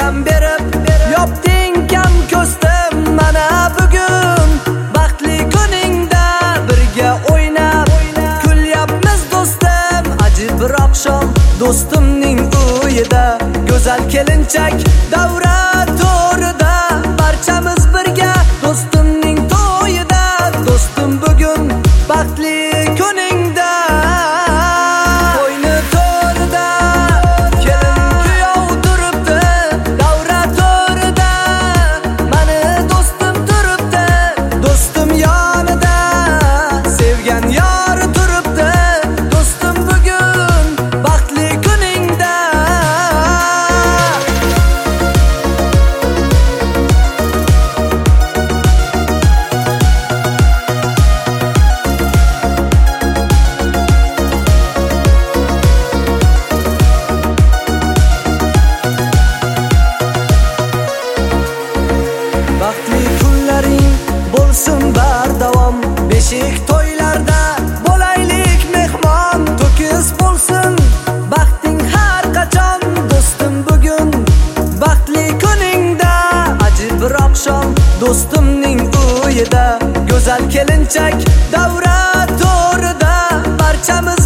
yordam berib yopding kam ko'stim mana bugun baxtli kuningda birga o'ynab kulyapmiz do'stim ajib bir oqshom do'stimning uyida go'zal kelinchak davra to'rida barchamiz birga do'stimning to'yida do'stim bugun baxtli kuningda to'yni to'rida kelin kuyov turibdi davra to'rida mani do'stim turibdi do'stim yonida sevgan yori turibdi do'stim bugun baxtli kuningda baxtli kunlaring bo'lsin bardavom beshik to'ylarda bo'laylik mehmon to'kis bo'lsin baxting har qachon do'stim bugun baxtli kuningda ajib bir oqshom do'stimning uyida go'zal kelinchak davra to'rida barchamiz